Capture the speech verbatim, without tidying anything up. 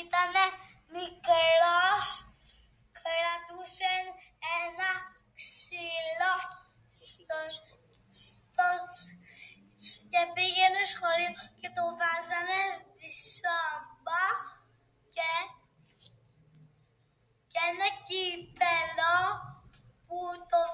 ήτανε μικρός, κρατούσε ένα ξύλο στο, στο, και πήγαινε σχολείο και το βάζανε στη σόμπα και, και ένα κύπελο που το